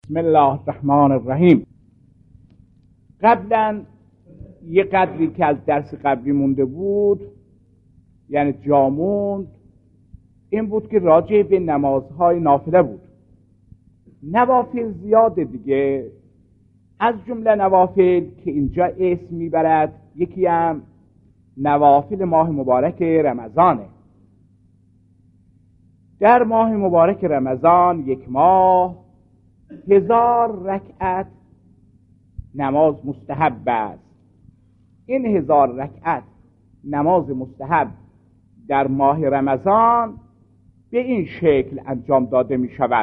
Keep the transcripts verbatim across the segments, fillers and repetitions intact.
بسم الله الرحمن الرحیم. قبلا یه قدری که از درس قبلی مونده بود، یعنی جا موند، این بود که راجع به نمازهای نافله بود. نوافل زیاده دیگه، از جمله نوافل که اینجا اسم میبرد یکی هم نوافل ماه مبارک رمضانه. در ماه مبارک رمضان یک ماه هزار رکعت نماز مستحب است. این هزار رکعت نماز مستحب در ماه رمضان به این شکل انجام داده می شود: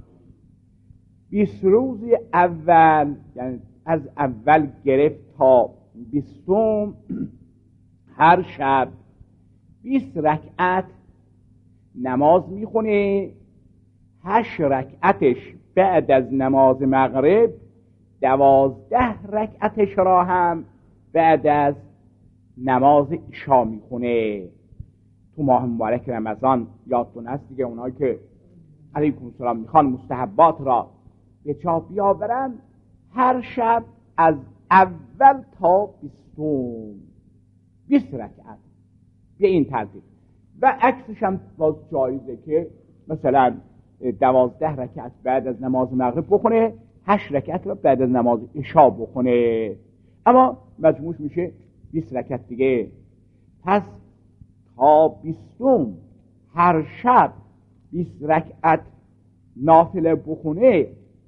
بیست روز اول، یعنی از اول گرفت تا بیستم، هر شب بیست رکعت نماز می خونه. هشت رکعتش بعد از نماز مغرب، دوازده رکعتش را هم بعد از نماز عشا می خونه. تو ماه مبارک رمضان یادتون هست دیگه، اونایی که علیکم السلام میخوان مستحبات را به جا بیاورن، هر شب از اول تا بیستم بیست رکعت به این ترتیب. و عکسش هم باز جایزه که مثلا دوازده رکعت بعد از نماز مغرب بخونه، هشت رکعت را بعد از نماز عشا بخونه، اما مجموعش میشه بیست رکعت دیگه. پس تا بیستم هر شب بیست رکعت نافله بخونه،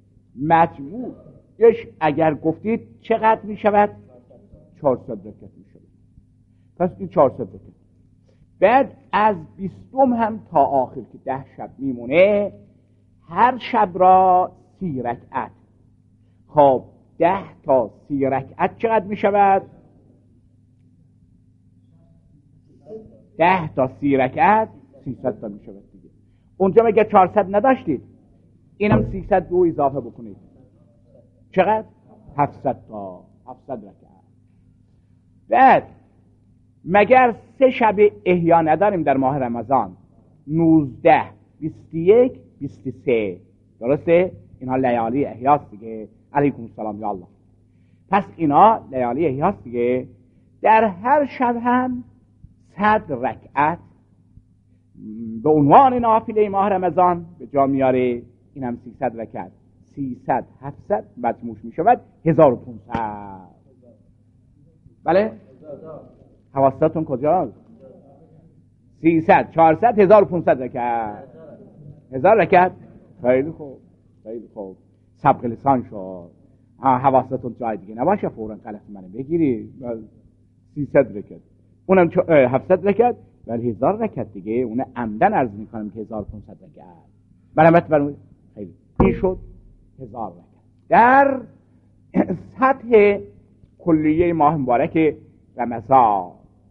مجموعش اگر گفتید چقدر میشود؟ چهارصد رکعت میشود. پس این چهارصد رکعت. بعد از بیستم هم تا آخر که ده شب میمونه، هر شب را سی رکعت. خب ده تا سی رکعت چقدر میشود؟ ده تا سی رکعت سیصد تا میشود دیگه. اونجا مگه چهارصد نداشتید؟ اینم سیصد دو اضافه بکنید، چقدر؟ هفتصد تا هفتصد رکعت. بعد مگر سه شب احیا نداریم در ماه رمضان؟ نوزده، بیست و یک، بیست و سه، درسته؟ اینها لیالی احیاست دیگه. علیکم السلام یا الله. پس اینا لیالی احیاست دیگه. در هر شب هم صد رکعت به عنوان نافله ماه رمضان به جا میاره. این هم سیصد رکعت، سیصد، هفتصد، مجموعش میشود هزار و پانصد. بله؟ حواستون کجاست؟ سیصد، چهارصد، هزار و پانصد رکعت. هزار رکعت. خیلی خوب، خیلی خوب. سبق لسان شد. حواستون جای دیگه نباشه فوراً غلط منو بگیری. سیصد رکعت، اونم هفتصد رکعت، ولی هزار رکعت دیگه. اون عمدن عرض میکنم که هزار و پانصد رکعت. مرحمت برمونید. خیلی این شد هزار رکعت در سطح کلیه ماه مبارک رمضان.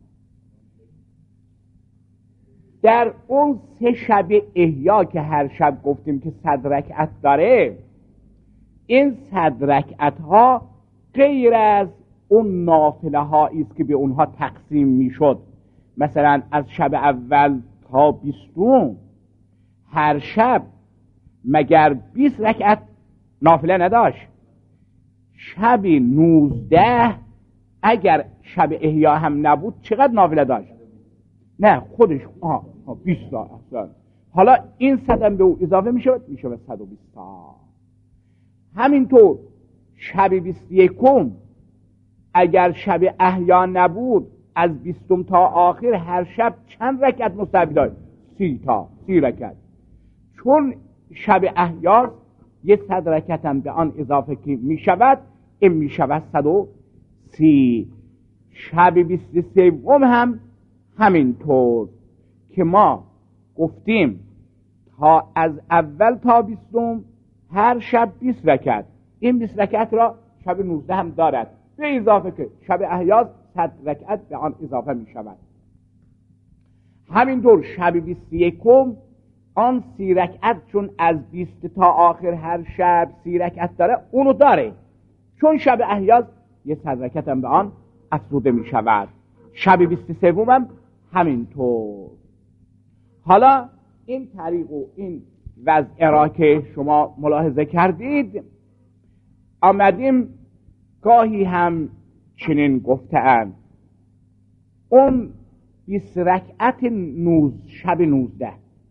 در اون سه شب احیا که هر شب گفتیم که صد رکعت داره، این صد رکعت ها غیر از اون نافله هایی است که به اونها تقسیم میشد. مثلا از شب اول تا بیستم هر شب مگر بیست رکعت نافله نداشت؟ شب نوزده اگر شب احیا هم نبود چقدر نافله داشت؟ نه خودش آه بیست تا اصلا. حالا این صدم به او اضافه میشود، میشود صد و بیست تا. همینطور شب بیست و یکم اگر شب احیا نبود، از بیستم تا آخر هر شب چند رکعت مستحب داشت؟ سی تا، سی رکعت. چون شب احیا یه صد رکعت هم به آن اضافه که میشود، این میشود صد و سی. شب بیست و سوم هم همینطور که ما گفتیم تا از اول تا بیستم هر شب بیست رکعت. این بیست رکعت را شب نوزده هم دارد، به اضافه که شب احیا صد رکعت به آن اضافه می شود. همینطور شب بیست و یکم آن سی رکعت، چون از بیست تا آخر هر شب سی رکعت داره، اونو داره، چون شب احیا یه صد رکعت هم به آن افزوده می شود. شب بیست و سوم هم همینطور. حالا این طریق و این وضع را که شما ملاحظه کردید آمدیم گاهی هم چنین گفته‌اند اون بیست رکعت نوز شب نوزده،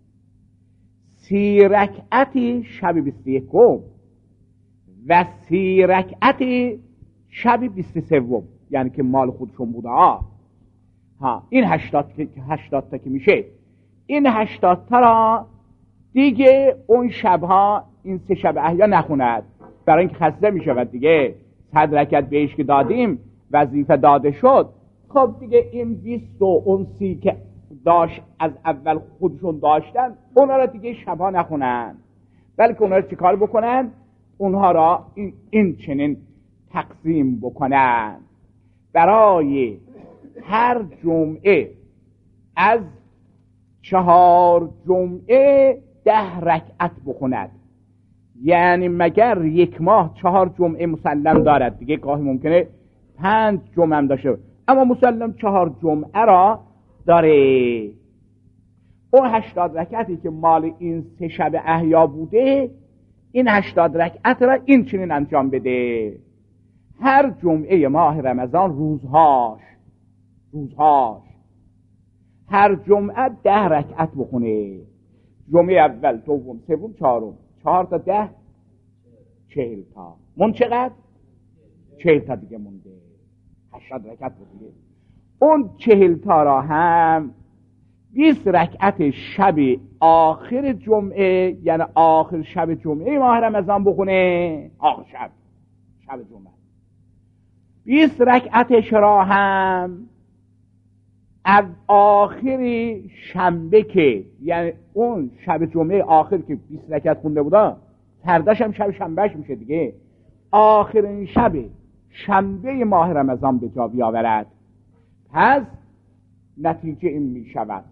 سی رکعتی شب بیست و یکم و سی رکعتی شب بیست و سوم، یعنی که مال خودشون بوده ها. ها این هشتاد هشتاد تا که میشه، این هشتاد تا را دیگه اون شبها این سه شب احیا نخوند، برای اینکه خسته میشود دیگه. صد رکعت بهش که دادیم وظیفه داده شد، خب دیگه این بیست و اون سی که داشت از اول خودشون داشتن اونها را دیگه شبها نخونن، بلکه اونها را چیکار بکنن؟ اونها را این, این چنین تقسیم بکنن. برای هر جمعه از چهار جمعه ده رکعت بخوند، یعنی مگر یک ماه چهار جمعه مسلم دارد دیگه، گاهی ممکنه پنج جمعه هم داشته، اما مسلم چهار جمعه را داره. اون هشتاد رکعتی که مال این سه شب احیا بوده، این هشتاد رکعت را این چنین انجام بده. هر جمعه ماه رمضان روزهاش روزهاش هر جمعه ده رکعت بخونه. جمعه اول، دوم، سوم، چهارم، چهار تا ده چهل تا، من چقدر؟ چهل تا دیگه مونده، هشتاد رکعت بوده. اون چهل تا را هم بیست رکعت شب آخر جمعه، یعنی آخر شب جمعه ماه رمضان بخونه. آخر شب شب جمعه بیست رکعتش را هم از آخر شنبه که، یعنی اون شب جمعه آخر که بیست رکعت خونده بودا، فرداش هم شب شنبهش میشه دیگه، آخرین شب شنبه ماه رمضان به جا بیاورد. پس نتیجه این میشود،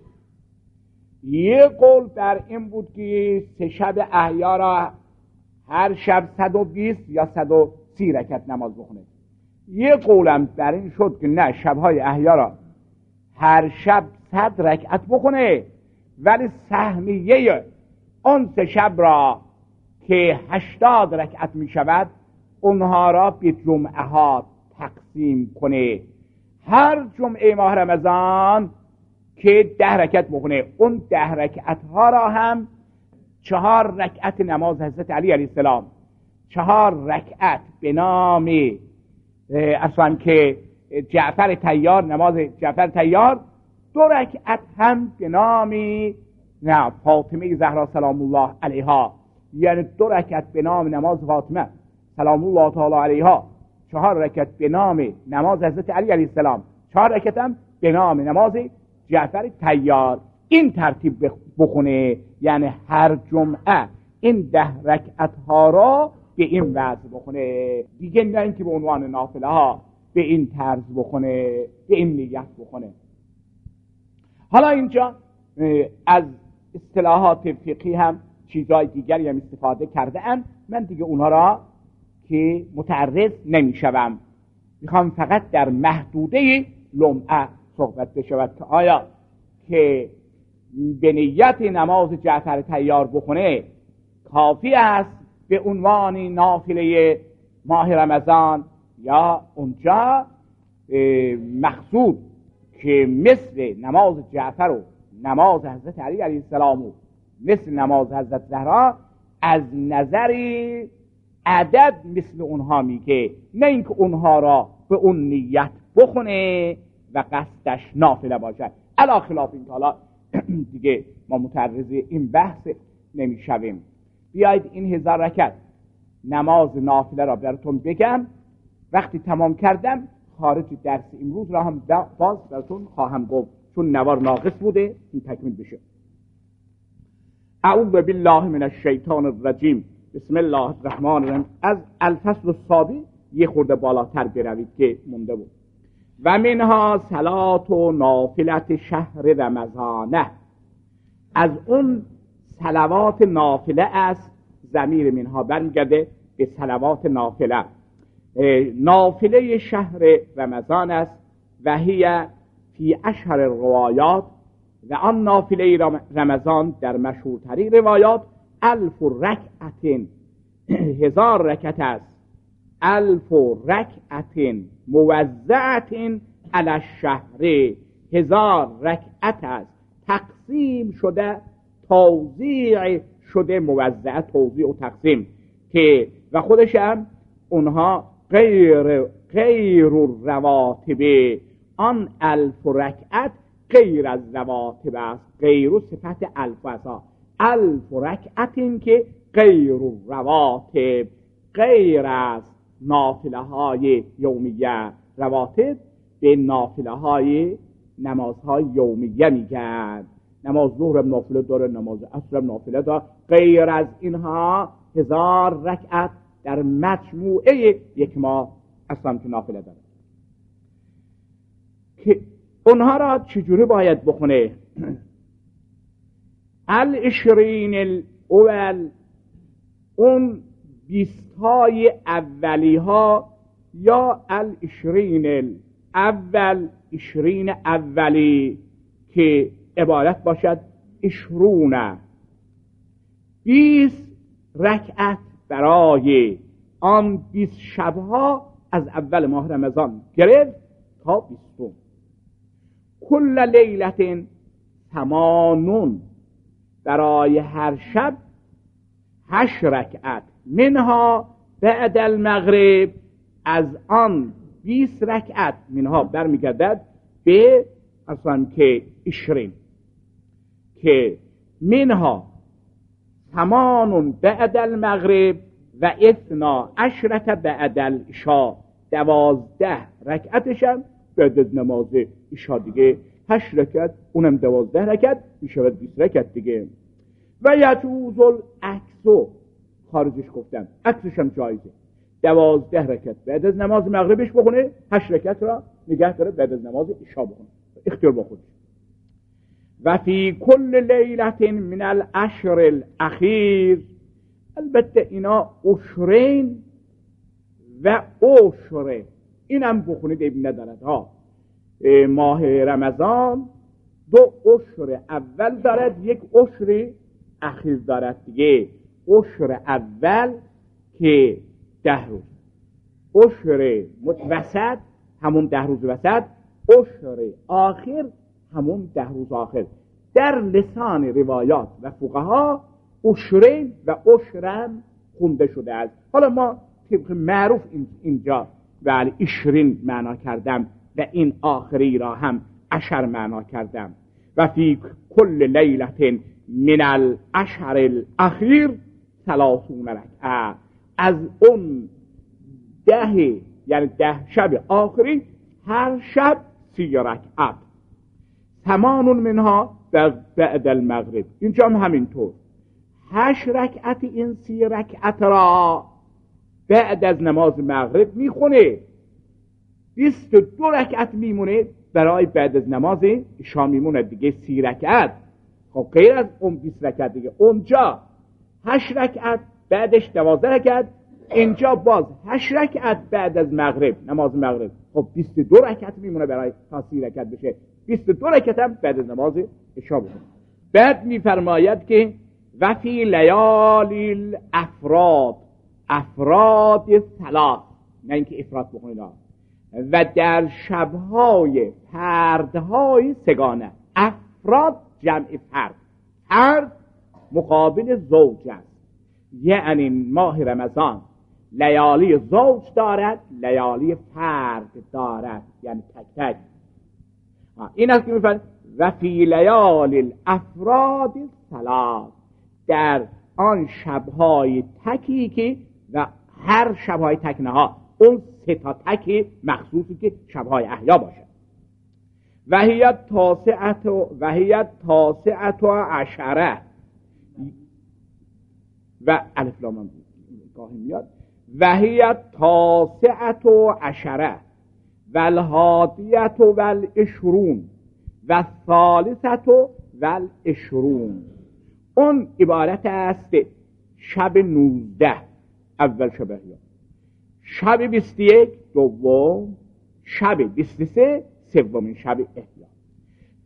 یه قول بر این بود که سه شب احیا را هر شب صد و بیست یا صد و سی رکعت نماز بخونه. یه قولم بر این شد که نه، شبهای احیا را هر شب صد رکعت بخونه، ولی سهمیه اون سه شب را که هشتاد رکعت می شود اونها را به جمعه ها تقسیم کنه. هر جمعه ماه رمضان که ده رکعت بخونه، اون ده رکعت ها را هم چهار رکعت نماز حضرت علی علیه السلام، چهار رکعت به نام اصلا که جعفر طیار، نماز جعفر طیار، دو رکعت هم به نام نه فاطمه زهرا سلام الله علیها، یعنی دو رکعت به نام نماز فاطمه سلام الله تعالی علیها، چهار رکعت به نام نماز حضرت علی علیه السلام، چهار رکعت هم به نام نماز جعفر طیار. این ترتیب بخونه، یعنی هر جمعه این ده رکعت ها را به این وضع بخونه، دیگه نه اینکه به عنوان نافله ها به این طرز بخونه، به این نیت بخونه. حالا اینجا از اصطلاحات فقهی هم چیزهای دیگری هم استفاده کرده ام، من دیگه اونها را که متعرض نمیشوم، میخوام فقط در محدوده لمعه صحبت بشود که آیا که به نیت نماز جعفر طیار بخونه کافی است به عنوان نافله ماه رمضان، یا اونجا مقصود که مثل نماز جعفر و نماز حضرت علی علیه السلام و مثل نماز حضرت زهرا از نظر عدد مثل اونها میگه، نه اینکه اونها را به اون نیت بخونه و قصدش نافله باشد. علا خلاف این حالا دیگه ما متعرض این بحث نمیشویم. بیایید این هزار رکعت نماز نافله را براتون بگم، وقتی تمام کردم خارج درس امروز را هم باز براتون خواهم گفت، چون نوار ناقص بوده این تکمیل بشه. اعوذ بالله من الشیطان الرجیم، بسم الله الرحمن الرحیم. از الفصل السابع یه خورده بالاتر بروید که مونده بود. و منها صلات و نافلت شهر رمضانه، از اون صلوات نافله است، ضمیر منها برمیگرده به صلوات نافله. نافله شهر رمضان است و هی فی اشهر روایات، و آن نافله رمضان در مشهورترین روایات الف رکعت، هزار رکعت است، الف رکعت موزعت علی الشهر، هزار رکعت است تقسیم شده، توزیع شده، موزع توزیع و تقسیم، که و خودش هم اونها غیر غیر رواتب، آن الف رکعت غیر از رواتب است، غیر صفت الف است، الف رکعت این که غیر رواتب، غیر از نافله های یومیه، رواتب به نافله های نمازهای یومیه میگن، نماز ظهر نافله داره، نماز عصر نافله داره، غیر از اینها هزار رکعت در مجموعه یک ماه اصلا که نافله داره، که اونها را چجوری باید بخونه؟ العشرین الاول، اون بیستهای اولی ها، یا العشرین الاول، عشرین اولی که عبارت باشد عشرون، بیست رکعت برای آن بیست شبها از اول ماه رمضان گرفت تا بیستم. کل لیلت ثمانون، برای هر شب هشت رکعت، منها بعد المغرب، از آن بیست رکعت منها برمیگردد به اصلا که عشرین، که منها ثمانون بعد المغرب و اثنا عشرت بعد العشاء، دوازده رکعتشم بعد از نماز عشاء دیگه، هشت رکعت اونم دوازده رکعت میشود بیست رکعت دیگه. و یجوز العکسو، خارجش گفتم عکسش هم جایزه، دوازده رکعت بعد از نماز مغربش بخونه، هشت رکعت را نگه داره بعد از نماز عشاء بخونه، اختیار با خودش. و فی کل لیلت من العشر الاخیر، البته اینا عشرین و عشره، اینم بخونید ابن ندارد ها. ماه رمضان دو عشر اول دارد، یک عشر اخیر دارد دیگه. عشر اول که ده روز، عشر وسط همون ده روز وسط، عشر آخر همون ده روز آخر. در لسان روایات و فقها عشرین و عشرم خونده شده است. حالا ما طبق معروف اینجا ولی عشرین معنا کردم و این آخری را هم عشر معنا کردم. و فی کل لیلت من العشر الاخیر ثلاثون رکعه، از اون ده یعنی ده شب آخری هر شب سی رکعت، ثمانون منها بعد المغرب، اینجا هم همینطور، هشت رکعت این سی رکعت را بعد از نماز مغرب میخونه، بیست و دو رکعت میمونه برای بعد از نماز عشاء میمونه دیگه، سی رکعت. خب غیر از اون بیست رکعت دیگه، اونجا هشت رکعت بعدش دوازده رکعت، اینجا باز هشت رکعت بعد از مغرب نماز مغرب، خب بیست و دو رکعت میمونه برای تا سی رکعت بشه، بیست و دو رکعت هم بعد از نماز عشاء بکنه. بعد میفرماید که و فی لیالی الافراد، افراد ثلاث، نه اینکه افراد بکنید، و در شبهای فردهای سگانه، افراد جمع فرد، فرد مقابل زوج است، یعنی ماه رمضان لیالی زوج دارد، لیالی فرد دارد، یعنی تک تک. این است که میفرد و فی لیالی الافراد ثلاث، در آن شبهای تکی که و هر شبهای تک نها، اون سه تا تک مخصوصی که شبهای احیا باشه. و هی تاسعت و هی تاسعت و عشره، و الف لام هم گاهی میاد، و هی تاسعت و عشره و الهادیت و العشرون و الثالثت و العشرون. اون عبارت است شب نوزده اول شب احیا، شب بیست و یک دوم، شب بیست و سه سومین شب احیا.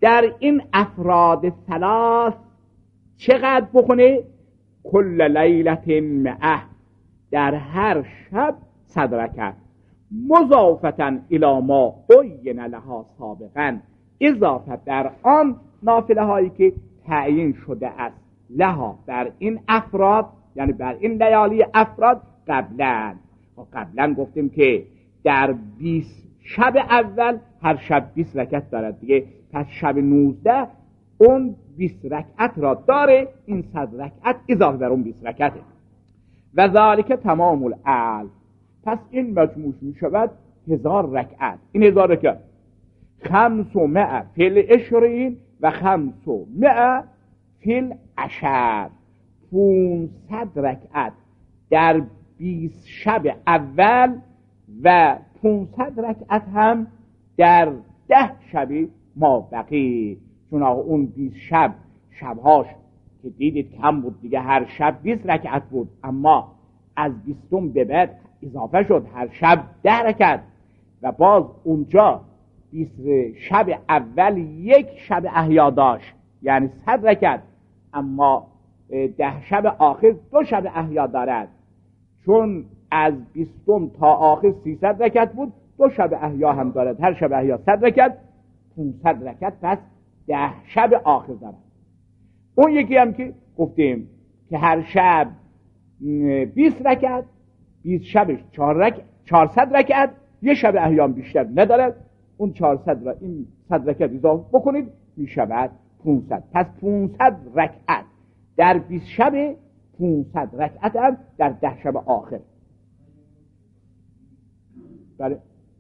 در این افراد ثلاث چقدر بخونه؟ کل لیلت مئه، در هر شب صد رکعت، مضافتا الی ما عین لها سابقا، اضافت در آن نافله هایی که تعیین شده است لها در این افراد، یعنی بر این لیالی افراد قبلا. قبلا گفتیم که در بیست شب اول هر شب بیست رکعت دارد دیگه، پس شب نوزده اون بیست رکعت را داره، این صد رکعت اضافه بر اون بیست رکعته. و ذالک تمام الالف، پس این مجموع می شود هزار رکعت. این هزار رکعت خمس و مئه فی العشرین و خمس و مئه فی العشر، پونصد رکعت در بیست شب اول و پونصد رکعت هم در ده شب ما بقی. چون اون بیست شب شبهاش که دیدید کم بود دیگه، هر شب بیست رکعت بود، اما از بیستم به بعد اضافه شد هر شب ده رکعت و باز اونجا بیست شب اول یک شب احیا داشت یعنی صد رکعت، اما ده شب آخر دو شب احیا دارد. چون از بیستم تا آخر سیصد رکعت بود، دو شب احیا هم دارد، هر شب احیا صد رکعت، پانصد رکعت، پس ده شب آخر دارد. اون یکی هم که گفتیم که هر شب بیست رکعت، بیست شبش چهارصد رکعت، یه شب احیا بیشتر ندارد، اون چهارصد را این صد رکعت اضافه بکنید می شود پانصد. پس پانصد رکعت در بیست شب، پانصد رکعت هم در ده شب آخر. بله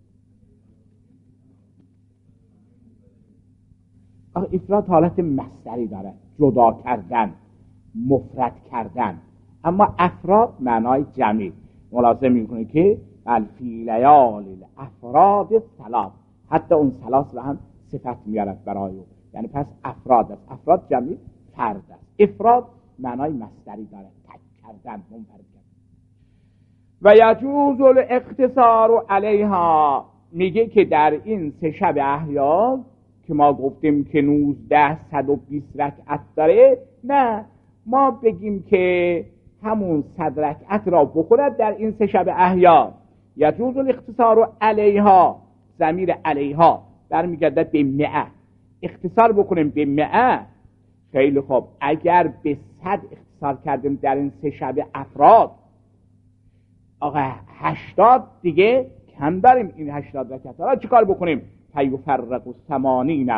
افراد حالت مصدری داره، جدا کردن، مفرد کردن، اما افراد معنای جمعی. ملاحظه میکنه که فی لیال الافراد ثلاث، حتی اون ثلاث را هم صفت میارد برای او، یعنی پس افراد است. افراد جمعی فرد است. افراد معنای مصدری داره، تک کردن، منفرد کردن. و یجوز الاقتصار علیها، میگه که در این سه شب احیا که ما گفتیم که نوزده صد و بیست رکعت داره، نه ما بگیم که همون صد رکعت را بخورد در این سه شب احیا. یجوز الاقتصار علیها، ضمیر علیها برمیگردد به مئه، اختصار بکنیم به مئه. خیلی خوب، اگر به صد اختصار کردیم در این سه شب افراد، آقا هشتاد دیگه کم داریم، این هشتاد رکعت را چی کار بکنیم؟ فیفرق الثمانین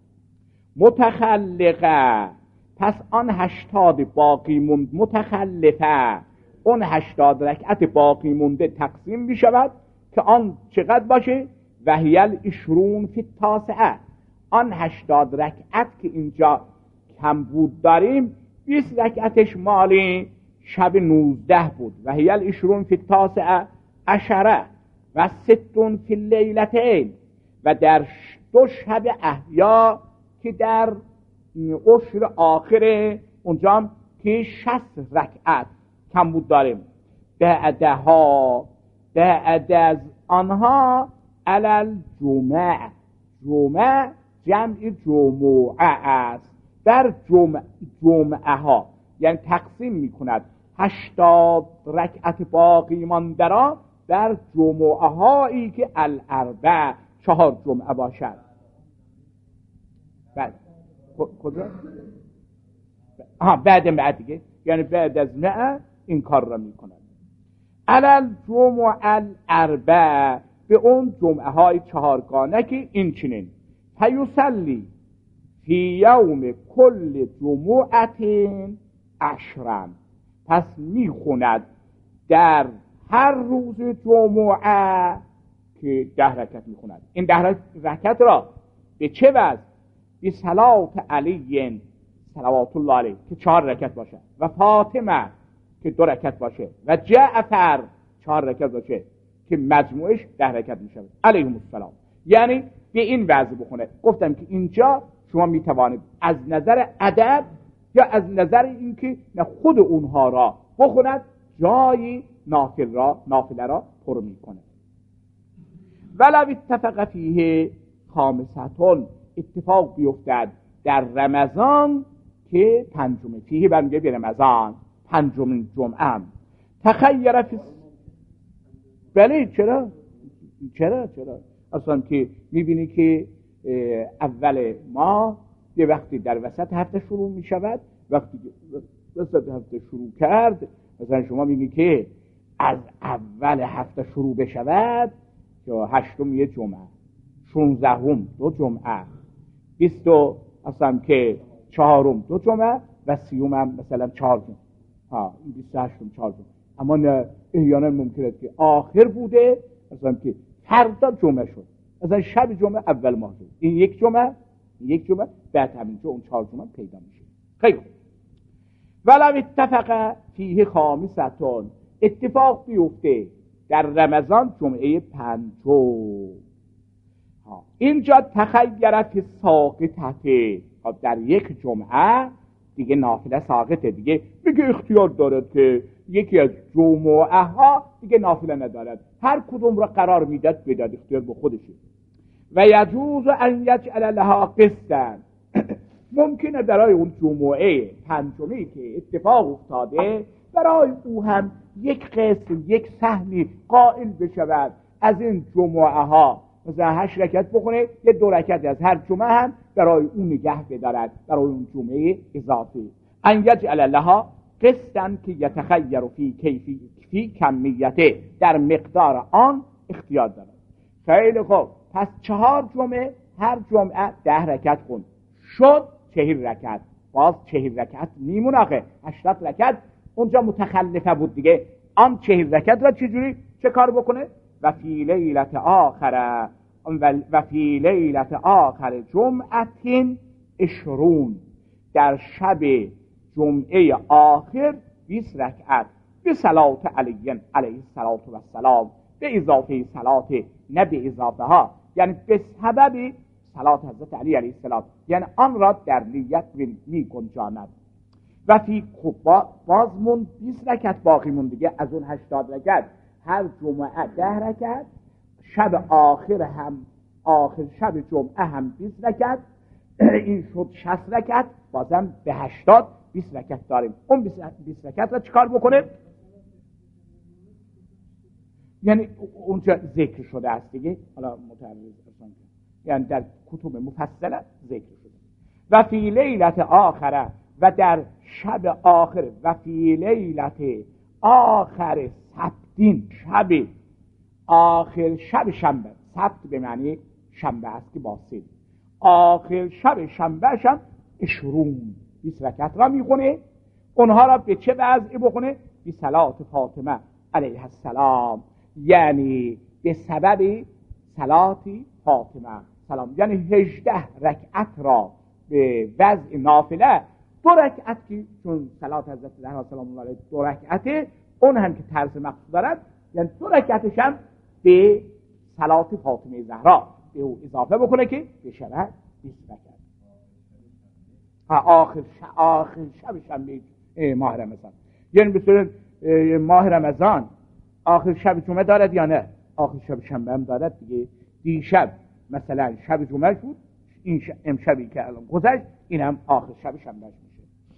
متخلقه، پس آن هشتاد باقی موند متخلفه، اون هشتاد رکعت باقی مونده تقسیم می شود که آن چقدر باشه؟ وهیل اشرون فی التاسعه، آن هشتاد رکعت که اینجا کم بود داریم، بیست رکعتش مالی شب نوزده بود، وهیل اشرون فی التاسعه عشره و ستون فی اللیلتین، و در دو شب احیا که در عشر آخر اونجا هم که شصت رکعت کم بود داریم، بعدها بعد از آنها علل جمعه، جمعه جمع جمعه است، در جمعه, جمعه ها یعنی تقسیم می کند هشتاد رکعت باقی مانده را در جمعه هایی که الاربع چهار جمعه باشد. بعد کجا؟ آها بعد بعد دیگه، یعنی بعد از مئه این کار را می کند. علل جمعه الاربع، به اون جمعه های چهارگانه که این چنین فیصلی فی یوم کل جمعت عشرا، پس می خوند در هر روز جمعه که ده رکعت می خوند. این ده رکعت را به چه وجه؟ به صلات علی صلوات الله علیه که چهار رکعت باشه، و فاطمه که دو رکعت باشه، و جعفر چهار رکعت باشه که مجموعش ده رکعت می شود علیهم السلام. یعنی به این وضع بخونه. گفتم که اینجا شما می توانید از نظر عدد یا از نظر اینکه نه خود اونها را بخوند، جای نافل را نافله را پر می کنه. ولو اتفق فیه خامستون، اتفاق بیفتد در رمضان که پنجم فیه برمیگه به رمضان، پنجمین جمعه. تخیر فی بله چرا چرا چرا اصلا که میبینی که اول ماه یه وقتی در وسط هفته شروع میشود، وقتی وسط هفته شروع کرد مثلا شما میگی که از اول هفته شروع بشود که هشتم یه جمعه، شونزدهم دو جمعه، بیستو اصلا که چهارم دو جمعه و سیوم هم مثلا چهار جمعه، ها این بیست و هشتم چهار جمعه. اما نه احیانا ممکنه که آخر بوده اصلا که فردا جمعه شد، اصلا شب جمعه اول ماه شد، این یک جمعه یک جمعه بعد همینجا اون چهار جمعه پیدا میشه. خیلی خوب. ولو اتفق فیه خامستون، اتفاق بیفته در رمضان جمعه پنجم. اینجا تخیر فی ساقطه، در یک جمعه دیگه نافله ساقطه، دیگه میگه اختیار دارد که یکی از جمعه ها دیگه نافله ندارد، هر کدوم را قرار میداد بداد، اختیار به خودشه. و یجوز ان یجعل لها قسطا، ممکنه برای اون جمعه پنجمی که اتفاق افتاده برای او هم یک قسط یک سهمی قائل بشود از این جمعه ها، مثلا هشت رکعت بخونه، یه دو رکعت از هر جمعه هم برای اون نگه بدارد، برای اون جمعه اضافی. ان یجعل لها قسطا که یتخیر فی کیفی فی کمیته، در مقدار آن اختیار دارد. خیلی خوب، پس چهار جمعه هر جمعه ده رکعت خون، شد چهل رکعت، باز چهل رکعت میمون، آخه هشتاد رکعت اونجا متخلفه بود دیگه، آن چهل رکعت را چجوری چه کار بکنه؟ و فی لیلت آخر و فی لیلت آخر جمعتین اشرون، در شب جمعه آخر بیست رکعت به صلات علی علیه السلام، به اضافه صلات، نه به اضافه ها، یعنی به سبب صلات حضرت علی علیه السلام، یعنی آن را در نیت می گنجاند. و فی خب بازمون بیست رکعت باقی مون دیگه از اون هشتاد رکعت، هر جمعه ده رکعت، شب آخر هم آخر شب جمعه هم بیست رکعت، این شد شصت رکعت، بازم به هشتاد بیست رکعت داریم. اون بیست رکعت را چیکار بکنه؟ یعنی اونجا ذکر شده است دیگه، حالا متعرض اصلا یعنی در کتب مفصله ذکر شده. و فی لیلت آخره، و در شب آخر، و فی لیلت آخر سبتین، شب آخر شب شنبه، سبت به معنی شنبه است که با سید، آخر شب شنبه شم اشرون، بیست رکعت را میخونه، اونها را به چه وضعی بخونه؟ بی صلات فاطمه علیه السلام، یعنی به سبب صلات فاطمه سلام، یعنی هجده رکعت را به وضع نافله، دو رکعت که چون صلات حضرت زهرا سلام الله علیها دو رکعته، اون هم که طرز مقصود دارد، یعنی دو رکعتش هم به صلات فاطمه زهرا به او اضافه بکنه که به شبه بیست رکعت. آخر ش... آخر شب شنبه ماه رمضان، یعنی به صورت ماه رمضان آخر شب جمعه دارد یا نه؟ آخر شب شنبه هم دارد دیگه. دیشب مثلا شب جمعه بود، این ش... امشبی که الان گذشت این هم آخر شب شنبه میشه.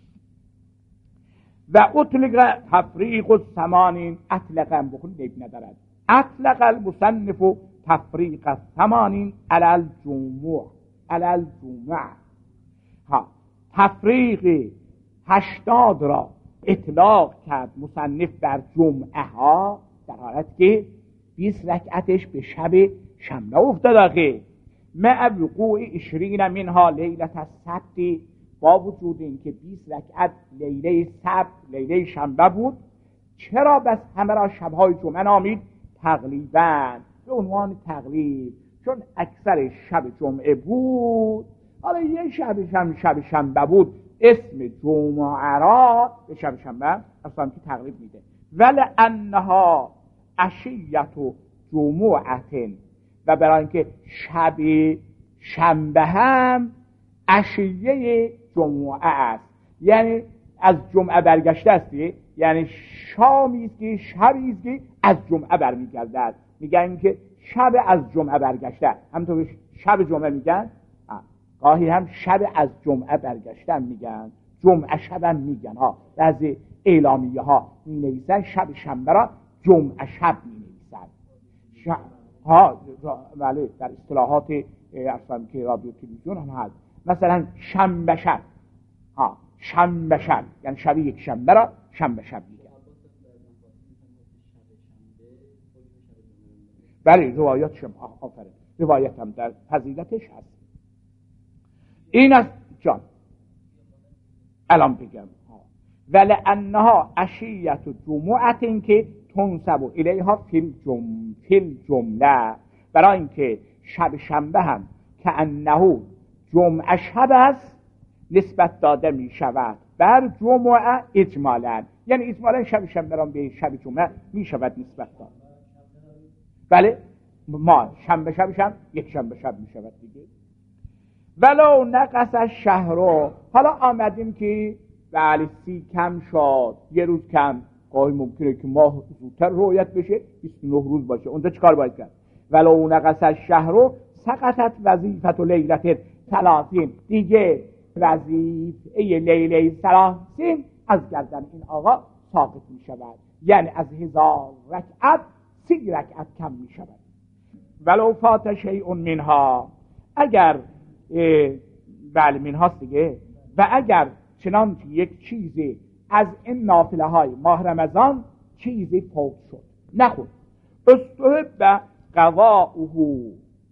و اطلق تفریق الثمانین، اطلق هم بکن نیب ندارد، اطلق المصنف تفریق الثمانین علی الجمعه، علی الجمعه، ها تفریق هشتاد را اطلاق کرد مصنف بر جمعه ها، در حالت که بیست رکعتش به شب شنبه افتاد. آخه مع وقوع عشرین منها لیلت السبت، با وجود این که بیست رکعت لیله سبت لیله شنبه بود، چرا بس همه را شبهای جمعه نامید؟ تقلیباً، به عنوان تقلیب، چون اکثر شب جمعه بود، حالا یه شب شب شب شنبه بود، اسم جمعه را به شب شنبه اصلا که تقلیب میده. ولی انها عشیت و جمعه، و برای اینکه شب شنبه هم عشیه جمعه است، یعنی از جمعه برگشته است، یعنی شامی است که شبی است که از جمعه برمیگردد، میگن که شب از جمعه برگشته، همونطور شب جمعه میگن گاهی هم شب از جمعه برگشتن میگن، جمعه شبم میگن ها. بعضی اعلامیه ها می نویسن شب شنبه را جمعه شب می نویسن ش... ها ولی در اصطلاحات اصلا که رادیو تلویزیون هم هست، مثلا شنبه شب ها، شنبه شب یعنی شب یک شنبه را شنبه شب میگن. بله روایات شما آفرین، روایت هم در فضیلتش هست. این است جان الان بگم ولانها عشیت جمعت که تنسب الیها فی الجم فی الجمله، برای اینکه شب شنبه هم که انه جمعه شب است نسبت داده می شود بر جمعه اجمالا، یعنی اجمالا شب شنبه را به شب جمعه می شود نسبت داد. بله ما شنبه شبش هم یک شنبه شب می شود دیگه. ولو نقص الشهر، حالا آمدیم که بله سی کم شد، یه روز کم، گاهی ممکنه که ماه زودتر رؤیت بشه بیست و نه روز باشه، اونجا چیکار باید کرد؟ ولو نقص الشهر سقطت وظیفه لیلت ثلاثین، دیگه وظیفه لیله ثلاثین از گردن این آقا ساقط می شود، یعنی از هزار رکعت سی رکعت کم می شود. ولو فات شیء منها، اگر بله منهاست دیگه، و اگر چنانچه یک چیزی از این نافله های ماه رمضان چیزی فوت شد نخود، استحب قضاؤه،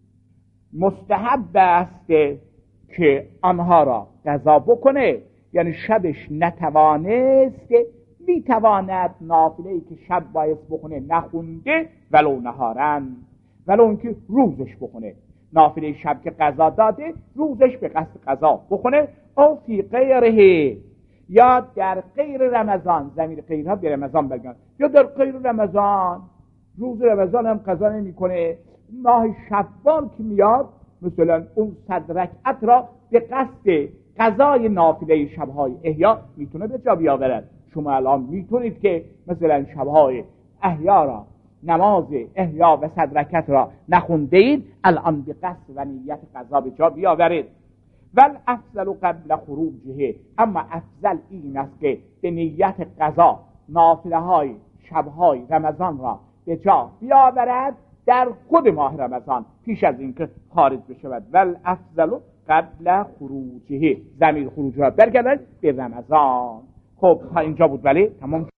مستحب است که آنها را قضا بکنه، یعنی شبش نتوانست میتواند نافله‌ای که شب باید بخونه نخونده ولو نهارن، ولو اینکه روزش بخونه، نافله شب که قضا داده روزش به قصد قضا بخونه، او فی غیره، یا در غیر رمضان، ضمیر غیرها به رمضان برگرد، یا در غیر رمضان، روز رمضان هم قضا نمی کنه، ماه شوال که میاد مثلا اون صد رکعت را به قصد قضای نافله شبهای احیا میتونه به جا بیاورد. شما الان میتونید که مثلا شبهای احیا را، نماز احیا و صد رکعت را نخونده اید، الان به قصد و نیت قضا به جا بیاورید. ول افضل قبل خروجه، اما افضل این است که به نیت قضا نافله های شبهای رمضان را به جا بیاورد در خود ماه رمضان پیش از اینکه خارج بشود. ول افضل قبل خروجه، ضمیر خروج را برگردد به رمضان. خب تا اینجا بود، ولی تمام.